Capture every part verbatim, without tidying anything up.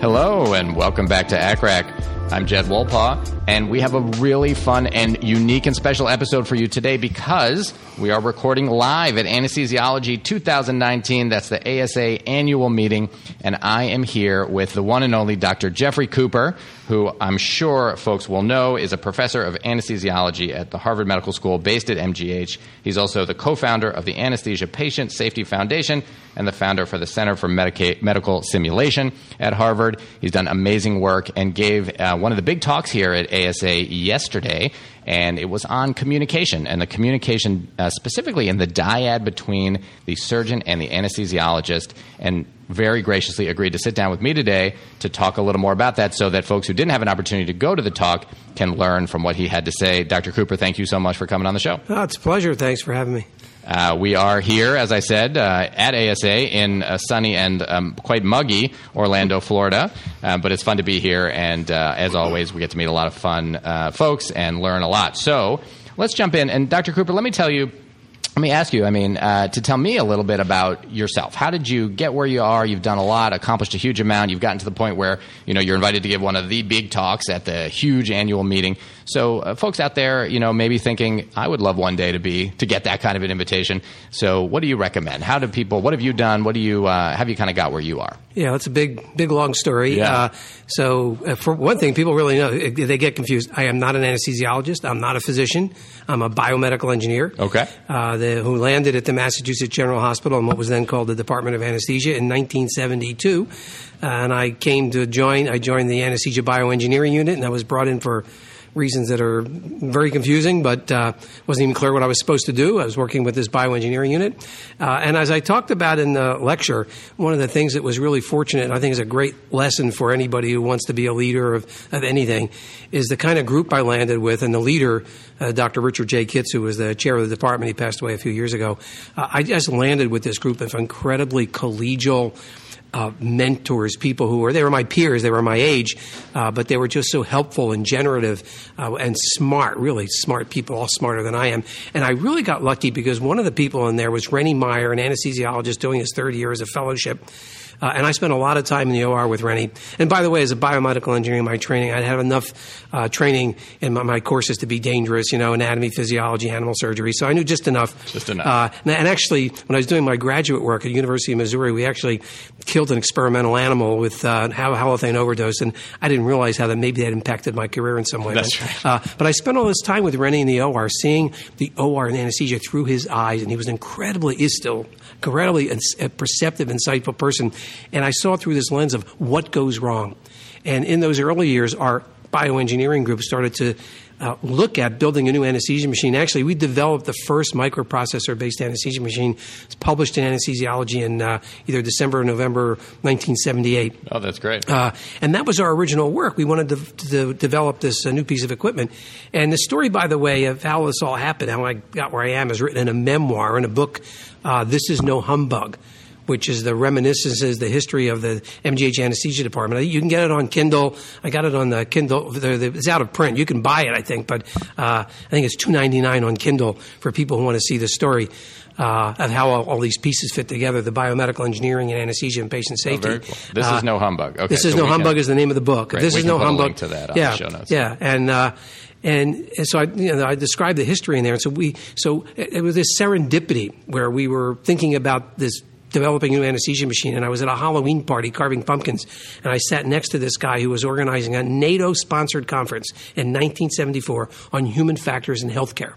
Hello, and welcome back to A C R A C. I'm Jed Wolpaw, and we have a really fun and unique and special episode for you today because we are recording live at Anesthesiology two thousand nineteen. That's the A S A annual meeting, and I am here with the one and only Doctor Jeffrey Cooper, who I'm sure folks will know is a professor of anesthesiology at the Harvard Medical School based at M G H. He's also the co-founder of the Anesthesia Patient Safety Foundation and the founder for the Center for Medica- Medical Simulation at Harvard. He's done amazing work and gave uh, one of the big talks here at A S A yesterday, and it was on communication, and the communication uh, specifically in the dyad between the surgeon and the anesthesiologist, and very graciously agreed to sit down with me today to talk a little more about that so that folks who didn't have an opportunity to go to the talk can learn from what he had to say. Doctor Cooper, thank you so much for coming on the show. Oh, it's a pleasure. Thanks for having me. Uh, we are here, as I said, uh, at A S A in uh, sunny and um, quite muggy Orlando, Florida. Uh, but it's fun to be here, and uh, as always, we get to meet a lot of fun uh, folks and learn a lot. So let's jump in. And Doctor Cooper, let me tell you, let me ask you, I mean, uh, to tell me a little bit about yourself. How did you get where you are? You've done a lot, accomplished a huge amount. You've gotten to the point where, you know, you're invited to give one of the big talks at the huge annual meeting. So uh, folks out there, you know, maybe thinking, I would love one day to be, to get that kind of an invitation. So what do you recommend? How do people, what have you done? What do you, uh, have you kind of got where you are? Yeah, that's a big, big, long story. Yeah. Uh, so uh, for one thing, people really know, they get confused. I am not an anesthesiologist. I'm not a physician. I'm a biomedical engineer. Okay. Uh, the, who landed at the Massachusetts General Hospital in what was then called the Department of Anesthesia in nineteen seventy-two. Uh, and I came to join, I joined the Anesthesia Bioengineering Unit, and I was brought in for reasons that are very confusing, but uh, wasn't even clear what I was supposed to do. I was working with this bioengineering unit. Uh, and as I talked about in the lecture, one of the things that was really fortunate, and I think is a great lesson for anybody who wants to be a leader of, of anything, is the kind of group I landed with, and the leader, uh, Doctor Richard J. Kitts, who was the chair of the department. He passed away a few years ago. Uh, I just landed with this group of incredibly collegial Uh, mentors, people who were, they were my peers, they were my age, uh, but they were just so helpful and generative uh, and smart, really smart people, all smarter than I am. And I really got lucky because one of the people in there was Rennie Meyer, an anesthesiologist doing his third year as a fellowship. Uh, and I spent a lot of time in the O R with Rennie. And by the way, as a biomedical engineer in my training, I'd have enough uh, training in my, my courses to be dangerous, you know, anatomy, physiology, animal surgery. So I knew just enough. Just enough. Uh, and, and actually, when I was doing my graduate work at the University of Missouri, we actually killed an experimental animal with uh, halothane overdose. And I didn't realize how that maybe that impacted my career in some way. That's but, right. Uh, but I spent all this time with Rennie in the O R, seeing the O R and anesthesia through his eyes. And he was incredibly, is still incredibly a perceptive, insightful person. And I saw through this lens of what goes wrong. And in those early years, our bioengineering group started to uh, look at building a new anesthesia machine. Actually, we developed the first microprocessor-based anesthesia machine. It's published in Anesthesiology in uh, either December or November nineteen seventy-eight. Oh, that's great. Uh, and that was our original work. We wanted to, to develop this uh, new piece of equipment. And the story, by the way, of how this all happened, how I got where I am, is written in a memoir, in a book, uh, This Is No Humbug, which is the reminiscences, the history of the M G H anesthesia department. You can get it on Kindle. I got it on the Kindle. It's out of print. You can buy it, I think, but uh, I think it's two ninety-nine on Kindle for people who want to see the story uh, of how all, all these pieces fit together, the biomedical engineering and anesthesia and patient safety. Oh, very cool. This uh, is No Humbug. Okay, This is so No we Humbug can, is the name of the book. Great. This we is can No put Humbug. A link to that on yeah, the show notes. Yeah, and uh, and so I, you know, I described the history in there. And so we, so it, it was this serendipity where we were thinking about this, developing a new anesthesia machine, and I was at a Halloween party carving pumpkins, and I sat next to this guy who was organizing a NATO-sponsored conference in nineteen seventy-four on human factors in healthcare.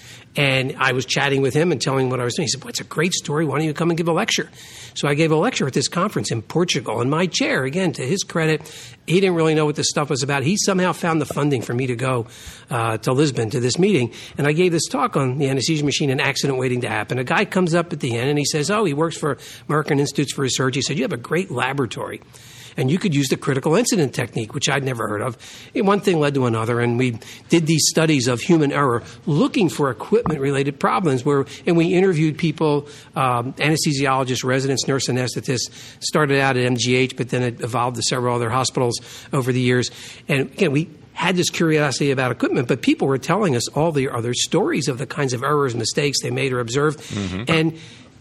And I was chatting with him and telling him what I was doing. He said, "Boy, it's a great story. Why don't you come and give a lecture?" So I gave a lecture at this conference in Portugal. In my chair, again, to his credit, he didn't really know what this stuff was about. He somehow found the funding for me to go uh, to Lisbon to this meeting. And I gave this talk on the anesthesia machine and accident waiting to happen. A guy comes up at the end and he says, oh, he works for American Institutes for Research. He said, you have a great laboratory, and you could use the critical incident technique, which I'd never heard of. And one thing led to another, and we did these studies of human error looking for equipment-related problems, where, and we interviewed people, um, anesthesiologists, residents, nurse anesthetists, started out at M G H, but then it evolved to several other hospitals over the years. And again, we had this curiosity about equipment, but people were telling us all the other stories of the kinds of errors, mistakes they made or observed. Mm-hmm. And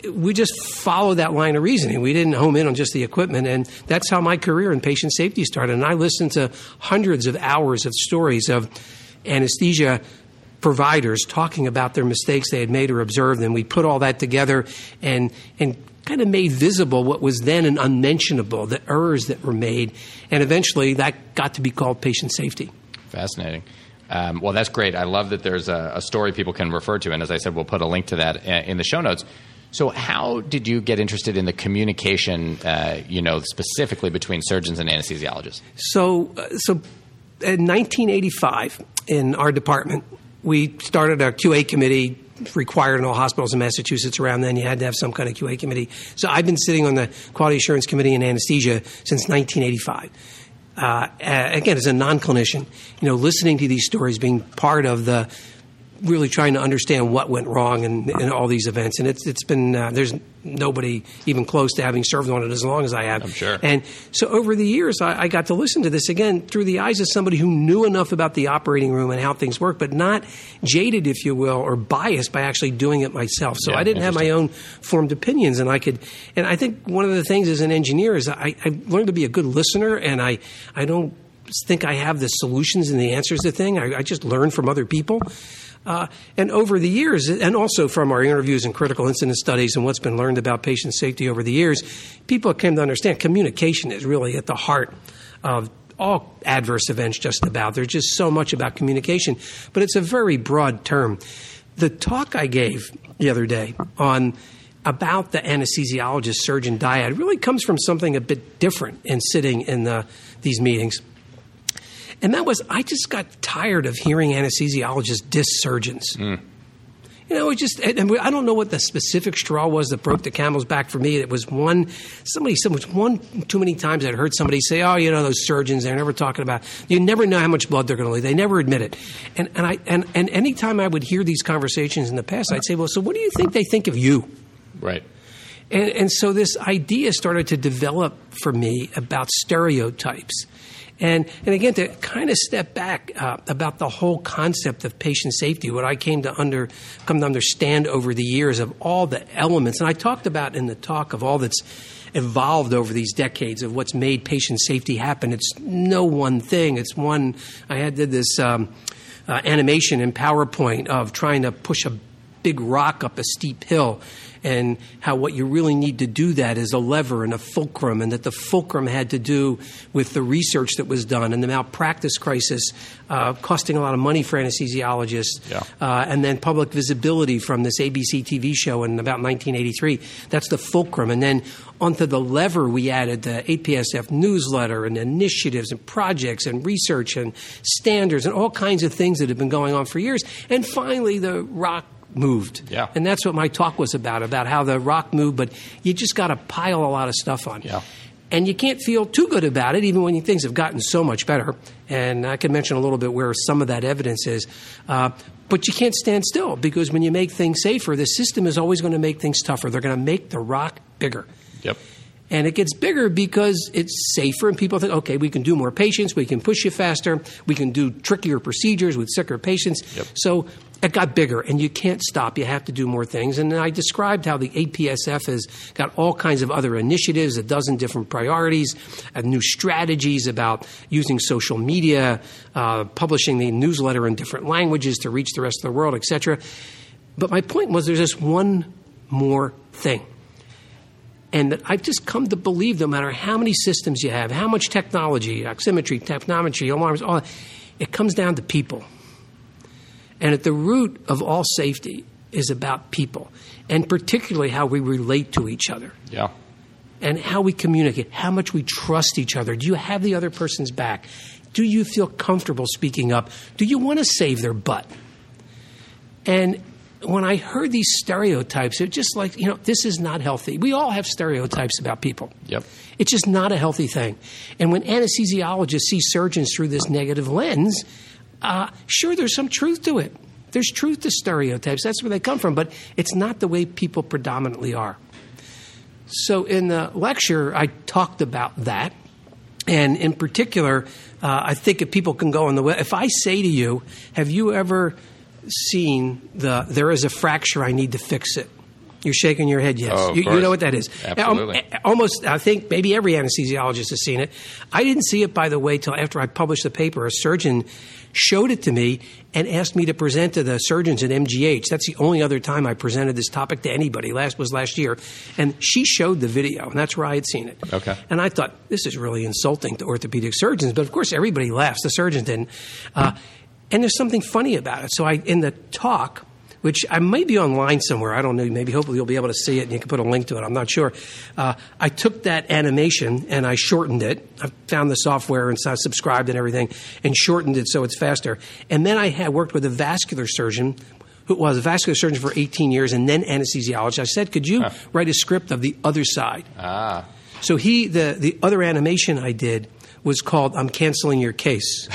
we just followed that line of reasoning. We didn't home in on just the equipment, and that's how my career in patient safety started. And I listened to hundreds of hours of stories of anesthesia providers talking about their mistakes they had made or observed, and we put all that together and and kind of made visible what was then an unmentionable, the errors that were made, and eventually that got to be called patient safety. Fascinating. Um, well, that's great. I love that there's a, a story people can refer to, and as I said, we'll put a link to that in the show notes. So how did you get interested in the communication, uh, you know, specifically between surgeons and anesthesiologists? So, uh, so in nineteen eighty-five, in our department, we started a Q A committee required in all hospitals in Massachusetts around then. You had to have some kind of Q A committee. So I've been sitting on the Quality Assurance Committee in anesthesia since nineteen eighty-five. Uh, again, as a non-clinician, you know, listening to these stories, being part of the really trying to understand what went wrong in, in all these events. And it's it's been, uh, there's nobody even close to having served on it as long as I have. I'm sure. And so over the years, I, I got to listen to this again through the eyes of somebody who knew enough about the operating room and how things work, but not jaded, if you will, or biased by actually doing it myself. So Yeah, I didn't have my own formed opinions, and I could, and I think one of the things as an engineer is I, I learned to be a good listener, and I, I don't think I have the solutions and the answers to things. I, I just learn from other people. Uh, and over the years, and also from our interviews and critical incident studies and what's been learned about patient safety over the years, people came to understand communication is really at the heart of all adverse events just about. There's just so much about communication, but it's a very broad term. The talk I gave the other day on about the anesthesiologist surgeon dyad really comes from something a bit different in sitting in the, these meetings. And that was, I just got tired of hearing anesthesiologists diss surgeons. Mm. You know, it just, and I don't know what the specific straw was that broke the camel's back for me. It was one, somebody, some, one too many times I'd heard somebody say, oh, you know, those surgeons, they're never talking about, you never know how much blood they're going to lose. They never admit it. And, and I, and, and anytime I would hear these conversations in the past, I'd say, well, so what do you think they think of you? Right. And, and so this idea started to develop for me about stereotypes. And, and again, to kind of step back uh, about the whole concept of patient safety, what I came to under come to understand over the years of all the elements, and I talked about in the talk of all that's evolved over these decades of what's made patient safety happen. It's no one thing. It's one. I had did this um, uh, animation in PowerPoint of trying to push a big rock up a steep hill, and how what you really need to do that is a lever and a fulcrum, and that the fulcrum had to do with the research that was done and the malpractice crisis uh, costing a lot of money for anesthesiologists, yeah. uh, and then public visibility from this A B C T V show in about nineteen eighty-three. That's the fulcrum. And then onto the lever we added the A P S F newsletter and initiatives and projects and research and standards and all kinds of things that have been going on for years. And finally, the rock moved. Yeah. And that's what my talk was about, about how the rock moved, but you just got to pile a lot of stuff on. Yeah. And you can't feel too good about it, even when things have gotten so much better. And I can mention a little bit where some of that evidence is. Uh, but you can't stand still, because when you make things safer, the system is always going to make things tougher. They're going to make the rock bigger. Yep. And it gets bigger because it's safer, and people think, okay, we can do more patients, we can push you faster, we can do trickier procedures with sicker patients. Yep. So it got bigger, and you can't stop. You have to do more things. And I described how the A P S F has got all kinds of other initiatives, a dozen different priorities, uh, new strategies about using social media, uh, publishing the newsletter in different languages to reach the rest of the world, et cetera. But my point was there's just one more thing. And that I've just come to believe no matter how many systems you have, how much technology, oximetry, technometry, alarms, all that, it comes down to people. And at the root of all safety is about people, and particularly how we relate to each other. Yeah. And how we communicate, how much we trust each other. Do you have the other person's back? Do you feel comfortable speaking up? Do you want to save their butt? And when I heard these stereotypes, it just like, you know, this is not healthy. We all have stereotypes about people. Yep. It's just not a healthy thing. And when anesthesiologists see surgeons through this negative lens, uh, sure, there's some truth to it. There's truth to stereotypes. That's where they come from. But it's not the way people predominantly are. So in the lecture, I talked about that. And in particular, uh, I think if people can go on the web, if I say to you, have you ever seen the there is a fracture, I need to fix it? You're shaking your head, yes. Oh, of you, course. you know what that is. Absolutely. Um, almost, I think maybe every anesthesiologist has seen it. I didn't see it, by the way, till after I published the paper. A surgeon showed it to me and asked me to present to the surgeons at M G H. That's the only other time I presented this topic to anybody. Last was last year. And she showed the video, and that's where I had seen it. Okay. And I thought, this is really insulting to orthopedic surgeons. But, of course, everybody laughs. The surgeons didn't. Uh, and there's something funny about it. So I, in the talk, which I may be online somewhere. I don't know. Maybe hopefully you'll be able to see it and you can put a link to it. I'm not sure. Uh, I took that animation and I shortened it. I found the software and so I subscribed and everything and shortened it so it's faster. And then I had worked with a vascular surgeon who was a vascular surgeon for eighteen years and then anesthesiologist. I said, could you huh. write a script of the other side? Ah. So he, the, the other animation I did was called I'm Canceling Your Case.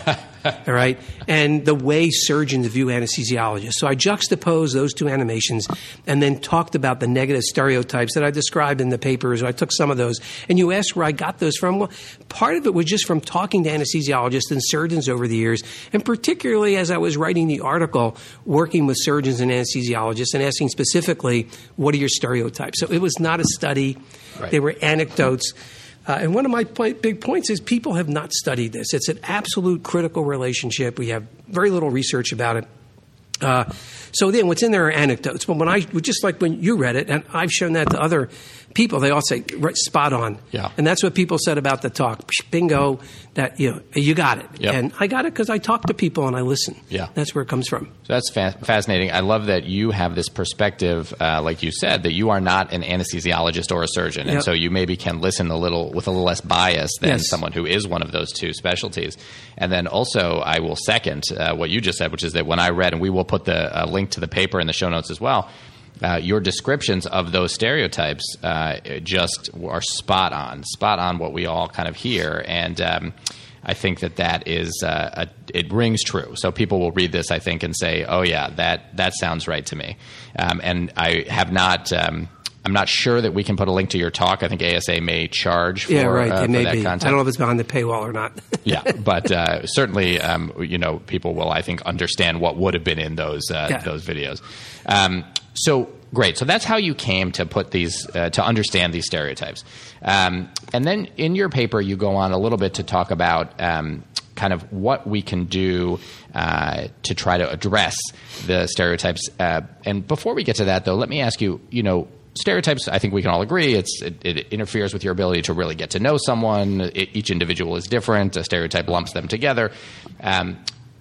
All right. And the way surgeons view anesthesiologists. So I juxtaposed those two animations and then talked about the negative stereotypes that I described in the papers. I took some of those. And you asked where I got those from. Well, part of it was just from talking to anesthesiologists and surgeons over the years, and particularly as I was writing the article, working with surgeons and anesthesiologists and asking specifically, what are your stereotypes? So it was not a study. Right. They were anecdotes. Uh, and one of my point, big points is people have not studied this. It's an absolute critical relationship. We have very little research about it. Uh, so then what's in there are anecdotes. But when I, just like when you read it, and I've shown that to other people, they all say, right, spot on. Yeah. And that's what people said about the talk. Bingo, that, you know, you got it. Yep. And I got it because I talk to people and I listen. Yeah. That's where it comes from. So that's fa- fascinating. I love that you have this perspective, uh, like you said, that you are not an anesthesiologist or a surgeon. And Yep. so you maybe can listen a little with a little less bias than Yes. someone who is one of those two specialties. And then also I will second uh, what you just said, which is that when I read, and we will put the uh, link to the paper in the show notes as well, Uh, your descriptions of those stereotypes uh, just are spot on, spot on what we all kind of hear. And um, I think that that is, uh, a, it rings true. So people will read this, I think, and say, oh, yeah, that, that sounds right to me. Um, and I have not, um, I'm not sure that we can put a link to your talk. I think A S A may charge for, yeah, right. uh, it for may that be. content. I don't know if it's behind the paywall or not. Yeah, but uh, certainly, um, you know, people will, I think, understand what would have been in those uh, Yeah. those videos. Um, so great. So that's how you came to put these uh, to understand these stereotypes. Um, and then in your paper, you go on a little bit to talk about um, kind of what we can do uh, to try to address the stereotypes. Uh, and before we get to that, though, let me ask you, you know. Stereotypes, I think we can all agree, it's, it, it interferes with your ability to really get to know someone. It, each individual is different. A stereotype lumps them together. Um,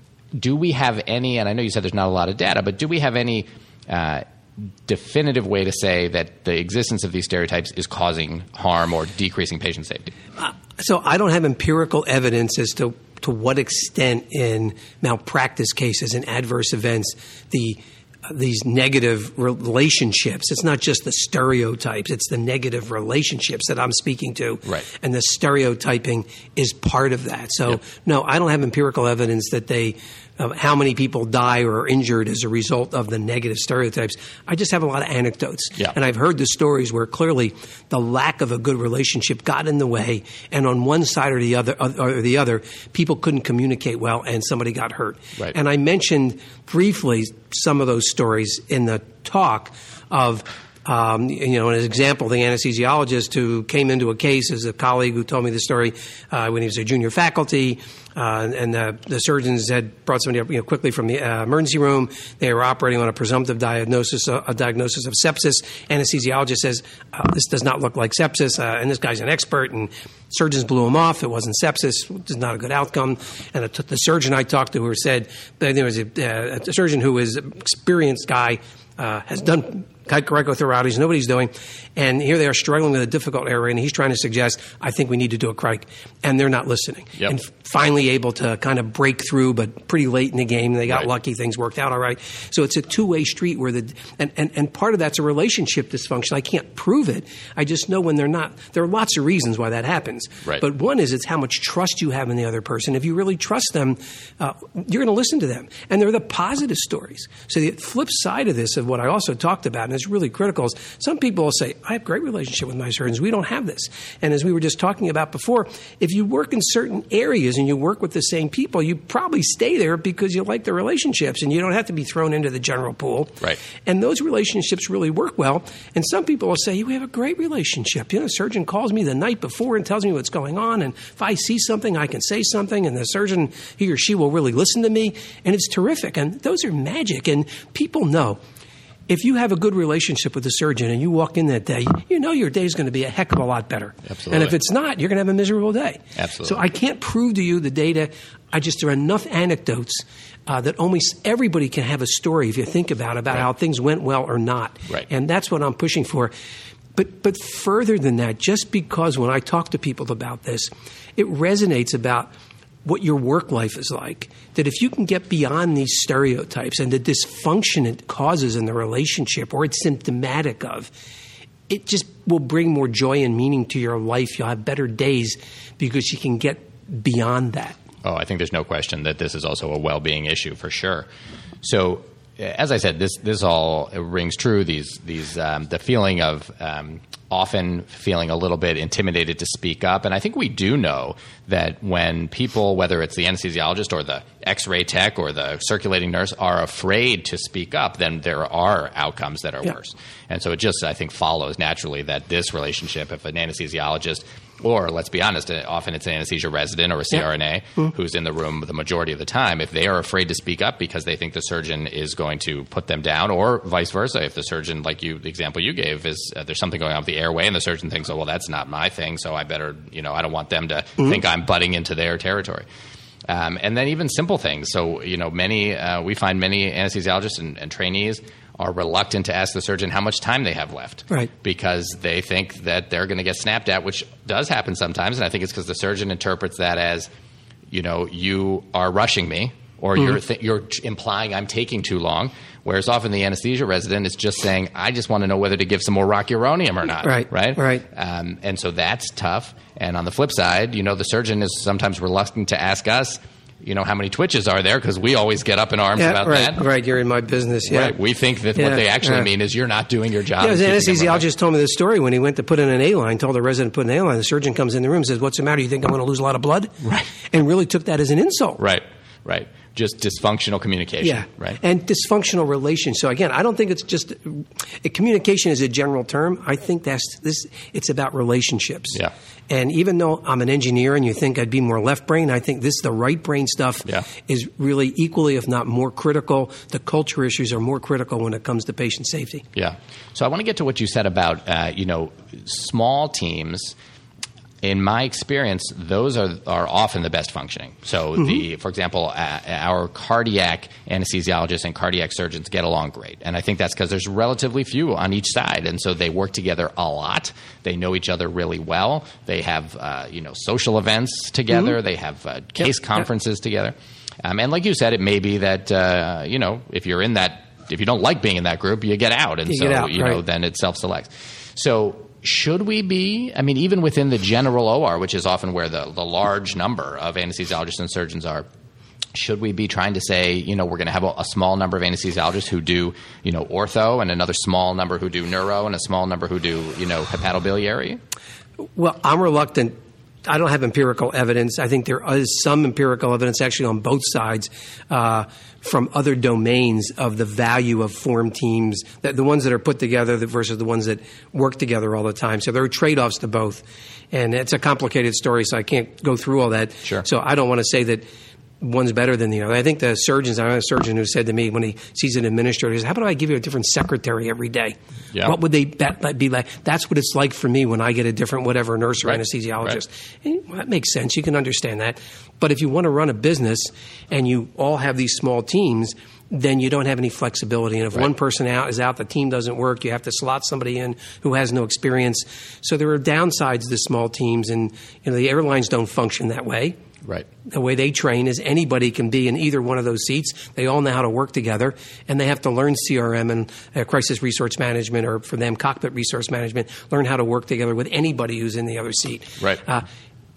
do we have any, and I know you said there's not a lot of data, but do we have any uh, definitive way to say that the existence of these stereotypes is causing harm or decreasing patient safety? Uh, so I don't have empirical evidence as to, to what extent in malpractice cases and adverse events the these negative relationships. It's not just the stereotypes. It's the negative relationships that I'm speaking to. Right. And the stereotyping is part of that. So, Yep. no, I don't have empirical evidence that they uh, how many people die or are injured as a result of the negative stereotypes. I just have a lot of anecdotes. Yeah. And I've heard the stories where clearly the lack of a good relationship got in the way, and on one side or the other, or the other, people couldn't communicate well, and somebody got hurt. Right. And I mentioned briefly some of those stories in the talk of Um, you know, as an example, the anesthesiologist who came into a case is a colleague who told me the story uh, when he was a junior faculty, uh, and the, the surgeons had brought somebody up, you know, quickly from the uh, emergency room. They were operating on a presumptive diagnosis, uh, a diagnosis of sepsis. Anesthesiologist says, uh, this does not look like sepsis, uh, and this guy's an expert, and surgeons blew him off. It wasn't sepsis. It was not a good outcome. And it took the surgeon I talked to who said, there was a, uh, a surgeon who was an experienced guy, uh, has done cricothyroides, nobody's doing, and here they are struggling with a difficult area, and he's trying to suggest, I think we need to do a cric, and they're not listening. Yep. And finally able to kind of break through, but pretty late in the game, they got Right. lucky, things worked out all right. So it's a two-way street where the, and, and, and part of that's a relationship dysfunction. I can't prove it. I just know when they're not, there are lots of reasons why that happens. Right. But one is it's how much trust you have in the other person. If you really trust them, uh, you're going to listen to them. And they're the positive stories. So the flip side of this, of what I also talked about, and is really critical is some people will say, I have a great relationship with my surgeons. We don't have this. And as we were just talking about before, if you work in certain areas and you work with the same people, you probably stay there because you like the relationships and you don't have to be thrown into the general pool. Right. And those relationships really work well. And some people will say, we have a great relationship. You know, the surgeon calls me the night before and tells me what's going on. And if I see something, I can say something. And the surgeon, he or she will really listen to me. And it's terrific. And those are magic. And people know. If you have a good relationship with the surgeon and you walk in that day, you know your day is going to be a heck of a lot better. Absolutely. And if it's not, you're going to have a miserable day. Absolutely. So I can't prove to you the data. I just, there are enough anecdotes uh, that almost everybody can have a story if you think about about right. how things went well or not. Right. And that's what I'm pushing for. But but further than that, just because when I talk to people about this, it resonates about what your work life is like, that if you can get beyond these stereotypes and the dysfunction it causes in the relationship or it's symptomatic of, it just will bring more joy and meaning to your life. You'll have better days because you can get beyond that. Oh, I think there's no question that this is also a well-being issue for sure. So, as I said, this this all rings true. These these um, the feeling of um, often feeling a little bit intimidated to speak up, and I think we do know that when people, whether it's the anesthesiologist or the X-ray tech or the circulating nurse, are afraid to speak up, then there are outcomes that are yeah. worse. And so it just, I think, follows naturally that this relationship, if an anesthesiologist, or let's be honest, often it's an anesthesia resident or a C R N A yeah. mm-hmm. who's in the room the majority of the time, if they are afraid to speak up because they think the surgeon is going to put them down, or vice versa, if the surgeon, like you, the example you gave, is uh, there's something going on with the airway and the surgeon thinks, oh, well, that's not my thing, so I better, you know, I don't want them to mm-hmm. think I'm butting into their territory. Um, and then even simple things. So, you know, many, uh, we find many anesthesiologists and, and trainees are reluctant to ask the surgeon how much time they have left. Right. Because they think that they're going to get snapped at, which does happen sometimes. And I think it's because the surgeon interprets that as, you know, you are rushing me, or mm-hmm. you're th- you're implying I'm taking too long. Whereas often the anesthesia resident is just saying, I just want to know whether to give some more rocuronium or not. Right, right, right. Um, and so that's tough. And on the flip side, you know, the surgeon is sometimes reluctant to ask us, you know, how many twitches are there? Because we always get up in arms yeah, about right, that. Right, you're in my business, yeah. Right, we think that yeah, what they actually yeah. mean is you're not doing your job. Yeah, the anesthesiologist told me this story when he went to put in an A-line, told the resident to put in an A-line. The surgeon comes in the room and says, what's the matter? You think I'm going to lose a lot of blood? Right. And really took that as an insult. Right, right. Just dysfunctional communication, yeah. right? And dysfunctional relations. So again, I don't think it's just uh, communication is a general term. I think that's this. It's about relationships. Yeah. And even though I'm an engineer, and you think I'd be more left brain, I think this the right brain stuff yeah. is really equally, if not more critical. The culture issues are more critical when it comes to patient safety. Yeah. So I want to get to what you said about uh, you know small teams. In my experience, those are are often the best functioning. So, mm-hmm. the for example, uh, our cardiac anesthesiologists and cardiac surgeons get along great, and I think that's because there's relatively few on each side, and so they work together a lot. They know each other really well. They have uh, you know social events together. Mm-hmm. They have uh, case yep. conferences yep. together, um, and like you said, it may be that uh, you know if you're in that if you don't like being in that group, you get out, and you so get out, you right. know then it self-selects. So. Should we be, I mean, even within the general O R, which is often where the, the large number of anesthesiologists and surgeons are, should we be trying to say, you know, we're going to have a, a small number of anesthesiologists who do, you know, ortho and another small number who do neuro and a small number who do, you know, hepatobiliary? Well, I'm reluctant. I don't have empirical evidence. I think there is some empirical evidence actually on both sides uh, from other domains of the value of form teams, that the ones that are put together versus the ones that work together all the time. So there are trade-offs to both. And it's a complicated story, so I can't go through all that. Sure. So I don't want to say that one's better than the other. I think the surgeons, I have a surgeon who said to me when he sees an administrator, he says, how about I give you a different secretary every day? Yeah. What would they that be like? That's what it's like for me when I get a different whatever nurse or right. anesthesiologist. Right. And, well, that makes sense. You can understand that. But if you want to run a business and you all have these small teams, then you don't have any flexibility. And if right. one person out is out, the team doesn't work, you have to slot somebody in who has no experience. So there are downsides to small teams, and you know, the airlines don't function that way. Right. The way they train is anybody can be in either one of those seats. They all know how to work together, and they have to learn C R M and uh, crisis resource management, or for them, cockpit resource management, learn how to work together with anybody who's in the other seat. Right. Uh,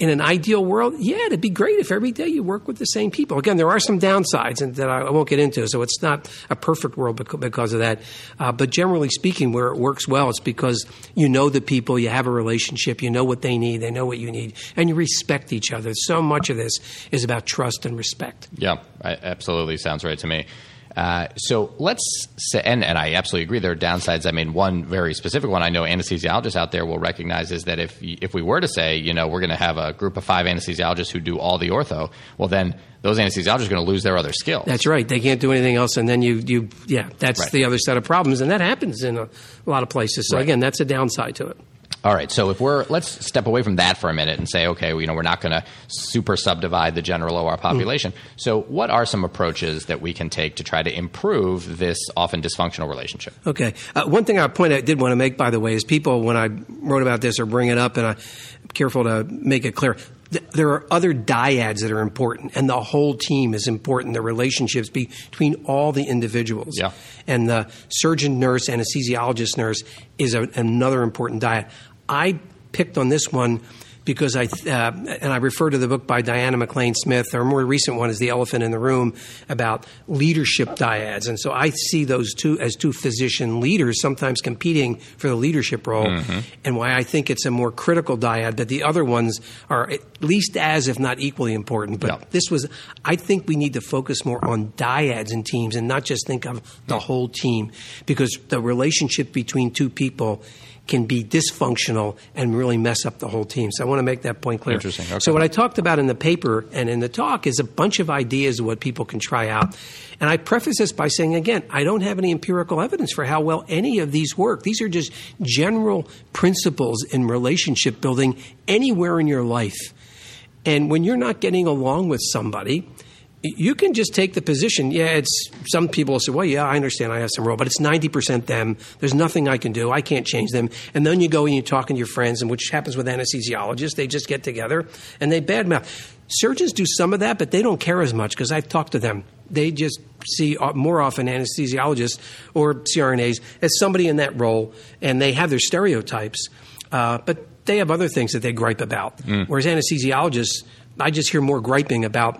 in an ideal world, yeah, it'd be great if every day you work with the same people. Again, there are some downsides and that I won't get into, so it's not a perfect world because of that. Uh, but generally speaking, where it works well, it's because you know the people, you have a relationship, you know what they need, they know what you need, and you respect each other. So much of this is about trust and respect. Yeah, I, absolutely sounds right to me. Uh, so let's say, and, and I absolutely agree there are downsides. I mean, one very specific one I know anesthesiologists out there will recognize is that if if we were to say, you know, we're going to have a group of five anesthesiologists who do all the ortho, well, then those anesthesiologists are going to lose their other skills. That's right. They can't do anything else, and then you, you yeah, that's right. the other set of problems, and that happens in a, a lot of places. So, right. again, that's a downside to it. All right, so if we're let's step away from that for a minute and say, okay, well, you know, we're not going to super subdivide the general O R population. Mm. So, what are some approaches that we can take to try to improve this often dysfunctional relationship? Okay, uh, one thing I point I did want to make, by the way, is people when I wrote about this or bring it up, and I'm careful to make it clear. Th- there are other dyads that are important, and the whole team is important. The relationships be- between all the individuals, yeah. and the surgeon, nurse, anesthesiologist, nurse is a, another important dyad. I picked on this one because I, uh, and I refer to the book by Diana McLean Smith. Our more recent one is The Elephant in the Room about leadership dyads. And so I see those two as two physician leaders, sometimes competing for the leadership role, mm-hmm. and why I think it's a more critical dyad, but the other ones are at least as, if not equally important. But yeah. this was, I think we need to focus more on dyads and teams and not just think of the whole team, because the relationship between two people can be dysfunctional and really mess up the whole team. So I want to make that point clear. Interesting. Okay. So what I talked about in the paper and in the talk is a bunch of ideas of what people can try out. And I preface this by saying, again, I don't have any empirical evidence for how well any of these work. These are just general principles in relationship building anywhere in your life. And when you're not getting along with somebody, you can just take the position, yeah, it's some people say, well, yeah, I understand I have some role, but it's ninety percent them. There's nothing I can do. I can't change them. And then you go and you're talking to your friends, and which happens with anesthesiologists. They just get together and they badmouth. Surgeons do some of that, but they don't care as much because I've talked to them. They just see more often anesthesiologists or C R N As as somebody in that role, and they have their stereotypes, uh, but they have other things that they gripe about. Mm. Whereas anesthesiologists, I just hear more griping about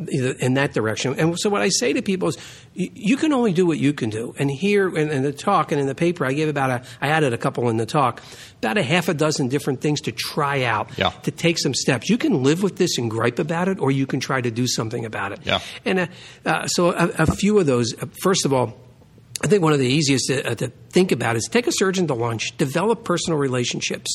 in that direction. And so what I say to people is, you can only do what you can do. And here in, in the talk and in the paper, I gave about a, I added a couple in the talk, about a half a dozen different things to try out, yeah. to take some steps. You can live with this and gripe about it, or you can try to do something about it. Yeah. And uh, uh, so a, a few of those, uh, first of all, I think one of the easiest to, uh, to think about is take a surgeon to lunch, develop personal relationships.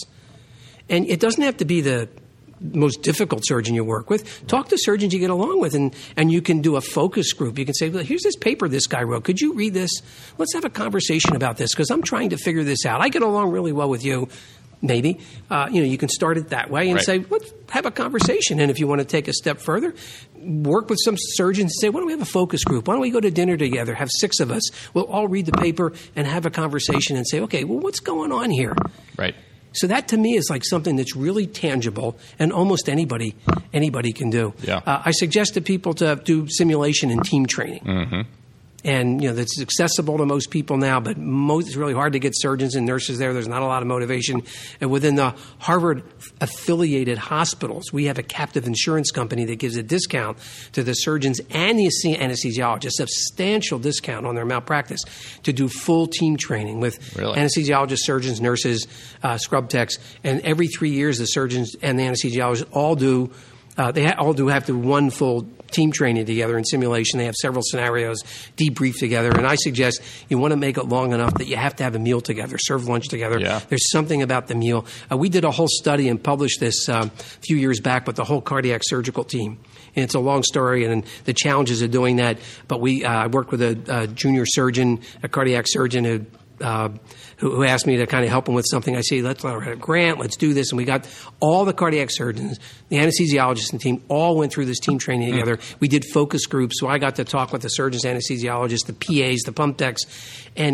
And it doesn't have to be the most difficult surgeon you work with. Talk to surgeons you get along with, and, and you can do a focus group. You can say, well, here's this paper this guy wrote. Could you read this? Let's have a conversation about this, because I'm trying to figure this out. I get along really well with you. Maybe. Uh, you know, you can start it that way and right. say, let's have a conversation. And if you want to take a step further, work with some surgeons and say, why don't we have a focus group? Why don't we go to dinner together, have six of us? We'll all read the paper and have a conversation and say, okay, well, what's going on here? Right. So that to me is like something that's really tangible and almost anybody anybody can do. Yeah. Uh, I suggest to people to do simulation and team training. Mm-hmm. And, you know, that's accessible to most people now, but most, it's really hard to get surgeons and nurses there. There's not a lot of motivation. And within the Harvard-affiliated hospitals, we have a captive insurance company that gives a discount to the surgeons and the anesthesiologists, a substantial discount on their malpractice, to do full team training with really? anesthesiologists, surgeons, nurses, uh, scrub techs. And every three years, the surgeons and the anesthesiologists all do Uh, they ha- all do have to one full team training together in simulation. They have several scenarios, debrief together. And I suggest you want to make it long enough that you have to have a meal together, serve lunch together. Yeah. There's something about the meal. Uh, we did a whole study and published this um, a few years back with the whole cardiac surgical team. And it's a long story and the challenges of doing that. But we uh, I worked with a, a junior surgeon, a cardiac surgeon who Uh, who, who asked me to kind of help him with something. I say, let's write a grant, let's do this. And we got all the cardiac surgeons, the anesthesiologists and team, all went through this team training together. Mm. We did focus groups, so I got to talk with the surgeons, anesthesiologists, the P As, the pump techs. And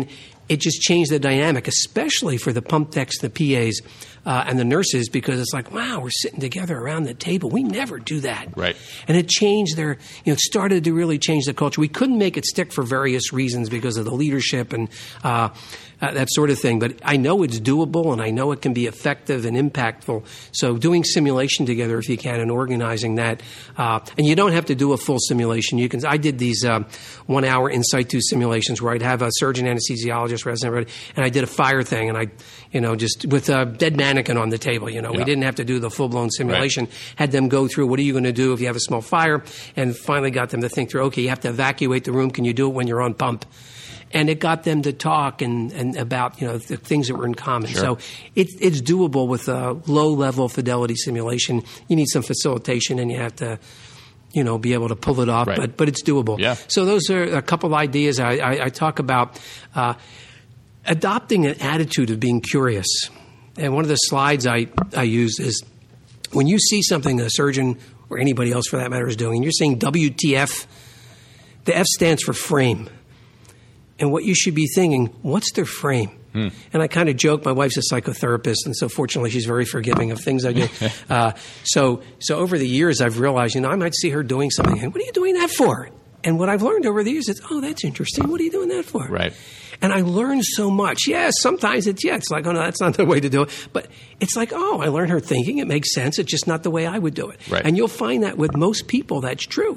it just changed the dynamic, especially for the pump techs, the P As, uh, and the nurses, because it's like, wow, we're sitting together around the table. We never do that. Right. And it changed their, you know, it started to really change the culture. We couldn't make it stick for various reasons because of the leadership and uh, uh, that sort of thing. But I know it's doable, and I know it can be effective and impactful. So doing simulation together, if you can, and organizing that. Uh, and you don't have to do a full simulation. You can. I did these uh, one-hour in situ simulations where I'd have a surgeon, anesthesiologist, resident, and I did a fire thing, and I, you know, just with a dead mannequin on the table. You know, yeah. we didn't have to do the full-blown simulation. Right. Had them go through, what are you going to do if you have a small fire? And finally got them to think through, okay, you have to evacuate the room. Can you do it when you're on pump? And it got them to talk and, and about, you know, the things that were in common. Sure. So it, it's doable with a low-level fidelity simulation. You need some facilitation, and you have to, you know, be able to pull it off. Right. But but it's doable. Yeah. So those are a couple ideas I, I, I talk about. Uh, adopting an attitude of being curious. And one of the slides I, I use is when you see something a surgeon or anybody else for that matter is doing, and you're saying W T F, the F stands for frame. And what you should be thinking, what's their frame? Hmm. And I kind of joke, my wife's a psychotherapist, and so fortunately she's very forgiving of things I do. uh, so so over the years I've realized, you know, I might see her doing something, and what are you doing that for? And what I've learned over the years is, oh, that's interesting. What are you doing that for? Right. And I learned so much. Yes, sometimes it's, yeah, it's like, oh, no, that's not the way to do it. But it's like, oh, I learned her thinking. It makes sense. It's just not the way I would do it. Right. And you'll find that with most people, that's true.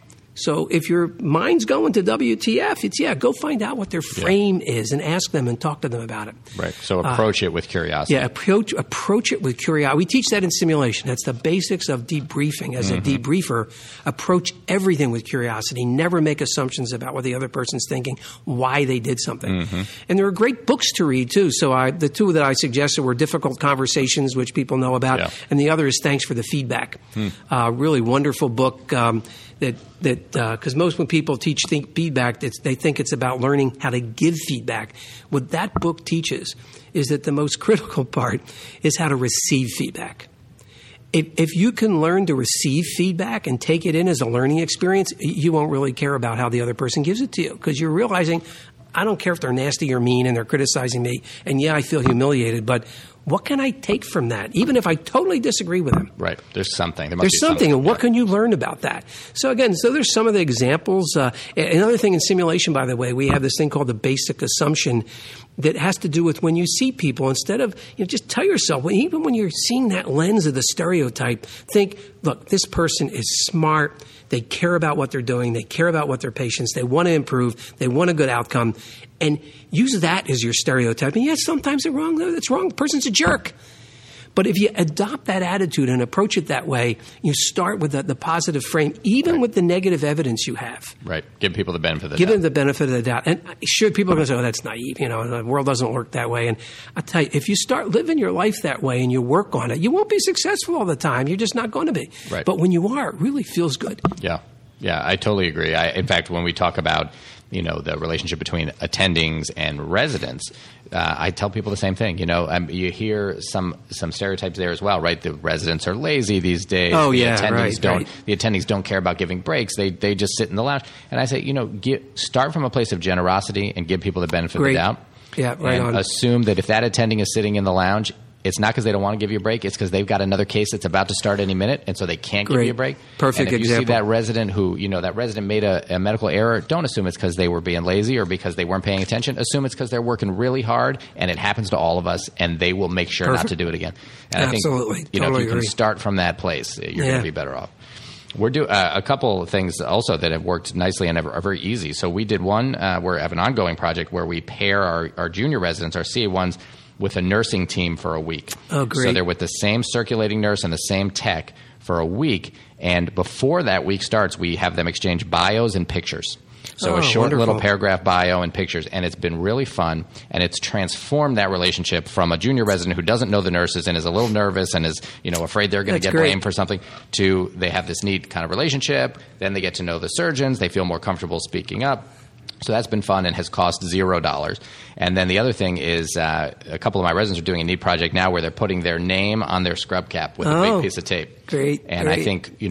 So if your mind's going to W T F, it's, yeah, go find out what their frame yeah. is and ask them and talk to them about it. Right. So approach uh, it with curiosity. Yeah, approach, approach it with curiosity. We teach that in simulation. That's the basics of debriefing. As mm-hmm. a debriefer, approach everything with curiosity. Never make assumptions about what the other person's thinking, why they did something. Mm-hmm. And there are great books to read, too. So I, the two that I suggested were Difficult Conversations, which people know about, yeah. and the other is Thanks for the Feedback. Mm. Uh, really wonderful book. Um, that that because uh, most when people teach think feedback, it's, they think it's about learning how to give feedback. What that book teaches is that the most critical part is how to receive feedback. If, if you can learn to receive feedback and take it in as a learning experience, you won't really care about how the other person gives it to you, because you're realizing, I don't care if they're nasty or mean and they're criticizing me, and yeah, I feel humiliated, but what can I take from that, even if I totally disagree with them? Right. There's something. There must there's be something, something, and what yeah. can you learn about that? So again, so there's some of the examples. Uh, another thing in simulation, by the way, we have this thing called the basic assumption that has to do with when you see people, instead of, you know, just tell yourself, well, even when you're seeing that lens of the stereotype, think, look, this person is smart. They care about what they're doing. They care about what their patients. They want to improve. They want a good outcome. And use that as your stereotype. And yes, sometimes it's wrong. It's wrong. The person's a jerk. But if you adopt that attitude and approach it that way, you start with the, the positive frame, even right. with the negative evidence you have. Right. Give people the benefit of the Give doubt. them the benefit of the doubt. And sure, people are going to say, oh, that's naive. You know, the world doesn't work that way. And I tell you, if you start living your life that way and you work on it, you won't be successful all the time. You're just not going to be. Right. But when you are, it really feels good. Yeah. Yeah, I totally agree. I, in fact, when we talk about, you know, the relationship between attendings and residents, uh, I tell people the same thing. You know, um, you hear some some stereotypes there as well, right? The residents are lazy these days. Oh, the yeah, attendings right, don't. right. The attendings don't care about giving breaks. They they just sit in the lounge. And I say, you know, get, start from a place of generosity and give people the benefit Great. of the doubt. Yeah, right and on. Assume that if that attending is sitting in the lounge, it's not because they don't want to give you a break. It's because they've got another case that's about to start any minute, and so they can't Great. give you a break. Perfect and if example. you see that resident who, you know, that resident made a, a medical error, don't assume it's because they were being lazy or because they weren't paying attention. Assume it's because they're working really hard, and it happens to all of us, and they will make sure Perfect. not to do it again. And Absolutely. I think, you know, Totally if you can agree. start from that place, you're Yeah. going to be better off. We're doing uh, a couple of things also that have worked nicely and are very easy. So we did one uh, where we have an ongoing project where we pair our, our junior residents, our C A ones, with a nursing team for a week. Oh, great. So they're with the same circulating nurse and the same tech for a week. And before that week starts, we have them exchange bios and pictures. So Oh, a short wonderful. little paragraph bio and pictures. And it's been really fun. And it's transformed that relationship from a junior resident who doesn't know the nurses and is a little nervous and is, you know, afraid they're going to That's get great. blamed for something, to they have this neat kind of relationship. Then they get to know the surgeons. They feel more comfortable speaking up. So that's been fun and has cost zero dollars. And then the other thing is uh, a couple of my residents are doing a neat project now where they're putting their name on their scrub cap with a Oh, big piece of tape. great, And I great. think, you know,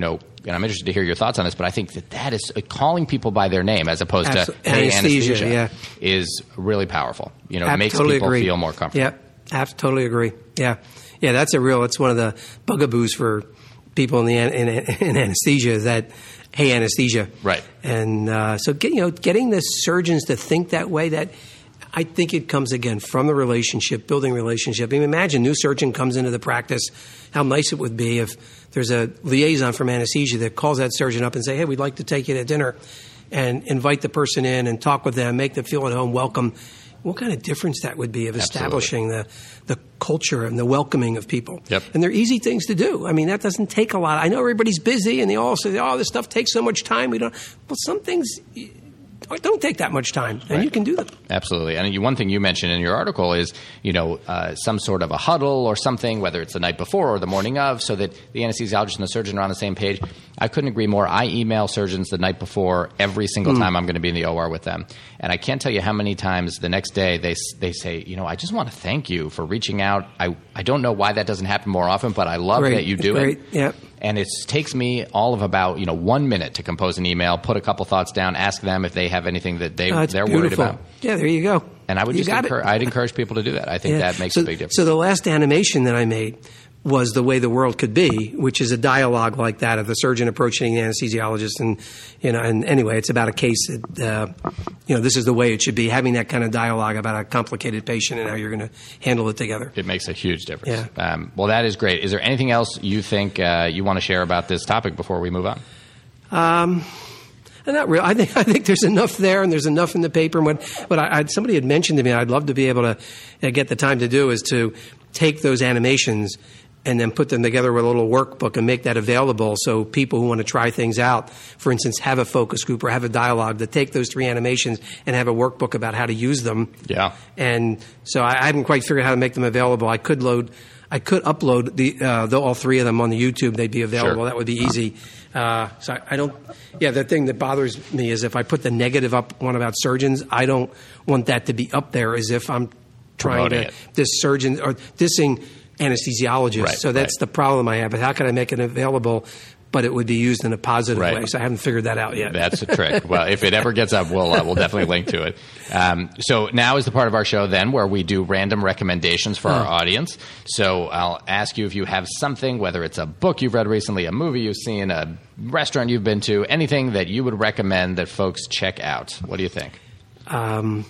and I'm interested to hear your thoughts on this, but I think that that is uh, calling people by their name as opposed Absol- to hey, anesthesia, anesthesia yeah. is really powerful. You know, it I makes totally people agree. feel more comfortable. Yeah, I totally agree. Yeah, yeah, that's a real. It's one of the bugaboos for people in the in, in anesthesia is that hey, anesthesia, right? And uh, so get, you know, getting the surgeons to think that way. That I think it comes again from the relationship, building relationship. I mean, imagine a new surgeon comes into the practice. How nice it would be if there's a liaison from anesthesia that calls that surgeon up and say, hey, we'd like to take you to dinner, and invite the person in and talk with them, make them feel at home, welcome. What kind of difference that would be of establishing the, the culture and the welcoming of people. Yep. And they're easy things to do. I mean, that doesn't take a lot. I know everybody's busy and they all say, oh, this stuff takes so much time. We don't. Well, some things don't take that much time, and right. you can do them. Absolutely. And you, one thing you mentioned in your article is, you know, uh, some sort of a huddle or something, whether it's the night before or the morning of, so that the anesthesiologist and the surgeon are on the same page. I couldn't agree more. I email surgeons the night before every single mm. time I'm going to be in the O R with them. And I can't tell you how many times the next day they they say, you know, I just want to thank you for reaching out. I, I don't know why that doesn't happen more often, but I love Great. that you do Great. it. Yep. And it takes me all of about, you know, one minute to compose an email, put a couple thoughts down, ask them if they have anything that they, oh, they're beautiful. worried about. Yeah, there you go. And I would you just encourage, I'd encourage people to do that. I think yeah. that makes so, a big difference. So the last animation that I made was The Way the World Could Be, which is a dialogue like that of the surgeon approaching the anesthesiologist. And, you know, and anyway, it's about a case that, uh, you know, this is the way it should be, having that kind of dialogue about a complicated patient and how you're going to handle it together. It makes a huge difference. Yeah. Um, well, that is great. Is there anything else you think uh, you want to share about this topic before we move on? Um, not really. I think I think there's enough there, and there's enough in the paper. And what, what I, I'd, somebody had mentioned to me, I'd love to be able to uh, get the time to do is to take those animations and then put them together with a little workbook and make that available so people who want to try things out, for instance, have a focus group or have a dialogue, to take those three animations and have a workbook about how to use them. Yeah. And so I, I haven't quite figured out how to make them available. I could load, I could upload the, uh, the all three of them on the YouTube. They'd be available. Sure. That would be easy. Uh, so I, I don't. Yeah, the thing that bothers me is if I put the negative up one about surgeons, I don't want that to be up there as if I'm trying Promoting to it. diss surgeon or dissing anesthesiologists. Right, so that's right. the problem I have. But how can I make it available, but it would be used in a positive Right. way? So I haven't figured that out yet. That's a trick. Well, if it ever gets up, we'll uh, we'll definitely link to it. Um, so now is the part of our show then where we do random recommendations for our audience. So I'll ask you if you have something, whether it's a book you've read recently, a movie you've seen, a restaurant you've been to, anything that you would recommend that folks check out. What do you think? Um,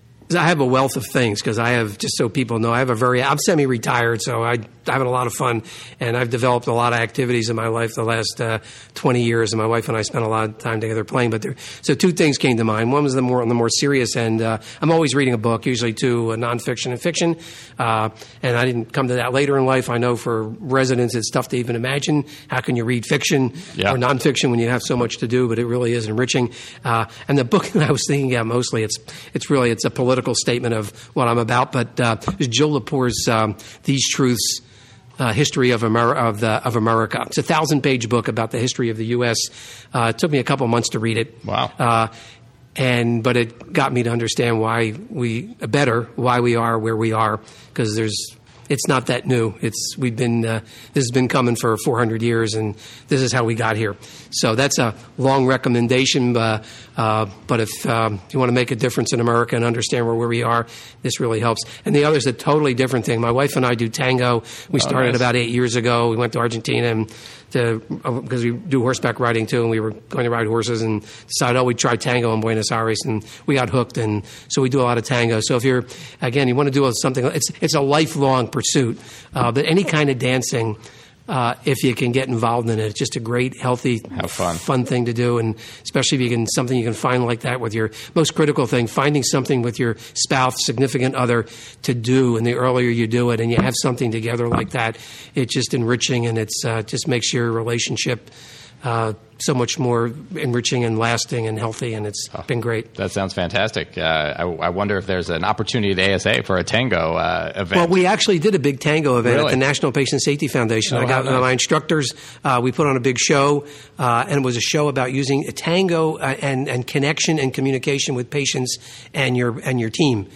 I have a wealth of things because I have, just so people know, I have a very, I'm semi-retired, so I, I'm having a lot of fun, and I've developed a lot of activities in my life the last uh, twenty years, and my wife and I spent a lot of time together playing. But there, so two things came to mind. One was the more on the more serious end. Uh, I'm always reading a book, usually two, uh, nonfiction and fiction, uh, and I didn't come to that later in life. I know for residents it's tough to even imagine. How can you read fiction yeah. or nonfiction when you have so much to do? But it really is enriching. Uh, and the book that I was thinking about mostly, it's it's really it's a political statement of what I'm about, but uh, it's Joe Lepore's um, These Truths, uh, History of, Amer- of, the, of America. It's a thousand-page book about the history of the U S Uh, it took me a couple months to read it. Wow. Uh, and but it got me to understand why we better why we are where we are, because there's it's not that new. It's we've been uh, this has been coming for four hundred years, and this is how we got here. So that's a long recommendation. Uh, uh, but if um, you want to make a difference in America and understand where, where we are, this really helps. And the other is a totally different thing. My wife and I do tango. We started oh, nice. about eight years ago. We went to Argentina and to because we do horseback riding too, and we were going to ride horses and decided, oh, we'd try tango in Buenos Aires, and we got hooked. And so we do a lot of tango. So if you're again, you want to do something, it's it's a lifelong pursuit. Uh, but any kind of dancing, uh, if you can get involved in it, it's just a great, healthy, Have fun. fun thing to do. And especially if you can something you can find like that with your most critical thing, finding something with your spouse, significant other to do. And the earlier you do it, and you have something together like that, it's just enriching, and it's uh, just makes your relationship Uh, so much more enriching and lasting and healthy, and it's oh, been great. That sounds fantastic. Uh, I, I wonder if there's an opportunity at A S A for a tango uh, event. Well, we actually did a big tango event really? at the National Patient Safety Foundation. Oh, I got nice. uh, my instructors. Uh, we put on a big show, uh, and it was a show about using a tango uh, and, and connection and communication with patients and your and your team.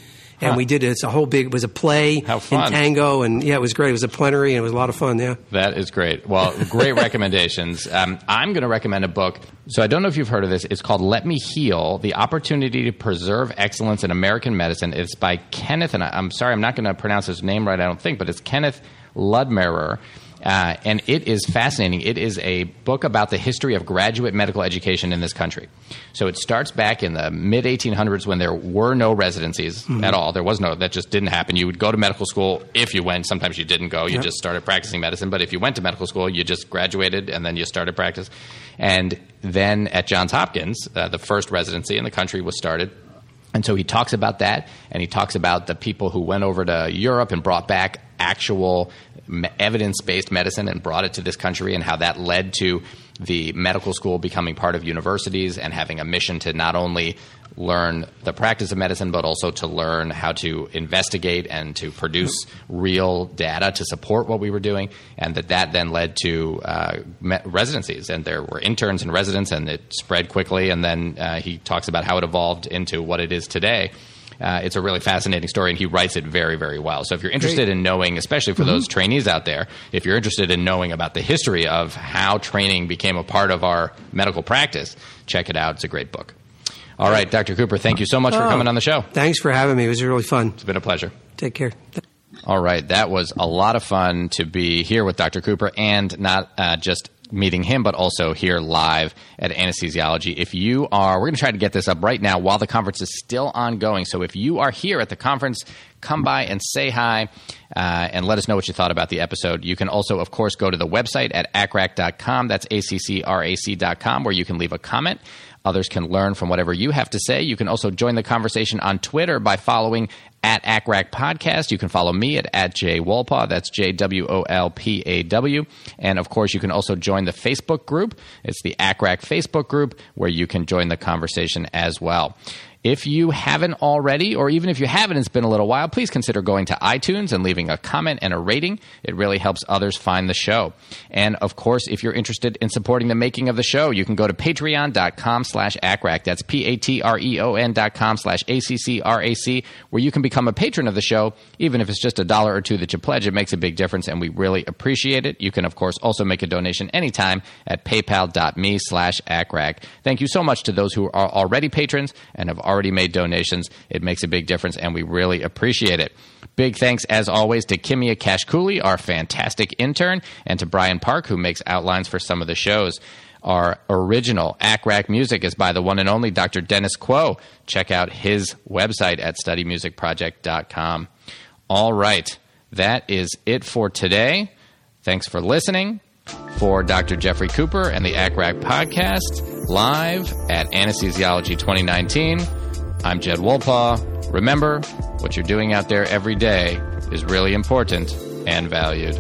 and Huh. we did it. It's a whole big. It was a play How fun. in tango, and yeah, it was great. It was a plenary, and it was a lot of fun. Yeah. That is great. Well, great recommendations. Um, I'm going to recommend a book. So I don't know if you've heard of this. It's called Let Me Heal, The Opportunity to Preserve Excellence in American Medicine. It's by Kenneth, and I, I'm sorry, I'm not going to pronounce his name right, I don't think, but it's Kenneth Ludmerer. Uh, and it is fascinating. It is a book about the history of graduate medical education in this country. So it starts back in the mid eighteen hundreds when there were no residencies mm-hmm. at all. There was no, that just didn't happen. You would go to medical school if you went. Sometimes you didn't go. You yep. just started practicing medicine. But if you went to medical school, you just graduated and then you started practice. And then at Johns Hopkins, uh, the first residency in the country was started. And so he talks about that, and he talks about the people who went over to Europe and brought back actual evidence-based medicine and brought it to this country, and how that led to the medical school becoming part of universities and having a mission to not only learn the practice of medicine, but also to learn how to investigate and to produce real data to support what we were doing, and that that then led to uh, me- residencies. And there were interns and residents, and it spread quickly, and then uh, he talks about how it evolved into what it is today. Uh, it's a really fascinating story, and he writes it very, very well. So if you're interested Great. in knowing, especially for mm-hmm. those trainees out there, if you're interested in knowing about the history of how training became a part of our medical practice, check it out. It's a great book. All right, Doctor Cooper, thank you so much oh, for coming on the show. Thanks for having me. It was really fun. It's been a pleasure. Take care. All right, that was a lot of fun to be here with Doctor Cooper, and not uh, just meeting him, but also here live at Anesthesiology. If you are, we're going to try to get this up right now while the conference is still ongoing. So if you are here at the conference, come by and say hi uh, and let us know what you thought about the episode. You can also, of course, go to the website at A C C R A C dot com. That's A C C R A C dot com, where you can leave a comment. Others can learn from whatever you have to say. You can also join the conversation on Twitter by following at A C C R A C Podcast. You can follow me at, at J Wolpaw. That's J W O L P A W. And, of course, you can also join the Facebook group. It's the A C C R A C Facebook group, where you can join the conversation as well. If you haven't already, or even if you haven't, it's been a little while, please consider going to iTunes and leaving a comment and a rating. It really helps others find the show. And, of course, if you're interested in supporting the making of the show, you can go to patreon.com slash ACCRAC. That's P-A-T-R-E-O-N dot com slash A-C-C-R-A-C, where you can become a patron of the show. Even if it's just a dollar or two that you pledge, it makes a big difference, and we really appreciate it. You can, of course, also make a donation anytime at paypal.me slash ACCRAC. Thank you so much to those who are already patrons and have already made donations. It makes a big difference, and we really appreciate it. Big thanks, as always, to Kimia Kashkuli, our fantastic intern, and to Brian Park, who makes outlines for some of the shows. Our original A C C R A C music is by the one and only Doctor Dennis Quo. Check out his website at study music project dot com. All right, that is it for today. Thanks for listening. For Doctor Jeffrey Cooper and the A C C R A C podcast, live at Anesthesiology twenty nineteen, I'm Jed Wolpaw. Remember, what you're doing out there every day is really important and valued.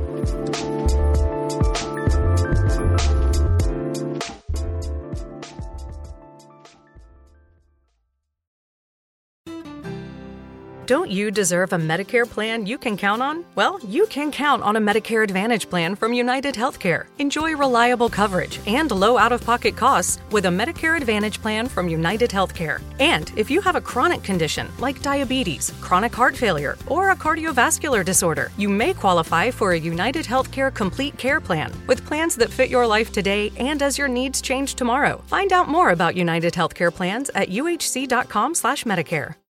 Don't you deserve a Medicare plan you can count on? Well, you can count on a Medicare Advantage plan from United Healthcare. Enjoy reliable coverage and low out-of-pocket costs with a Medicare Advantage plan from United Healthcare. And if you have a chronic condition like diabetes, chronic heart failure, or a cardiovascular disorder, you may qualify for a United Healthcare Complete Care Plan with plans that fit your life today and as your needs change tomorrow. Find out more about United Healthcare plans at U H C dot com slash Medicare.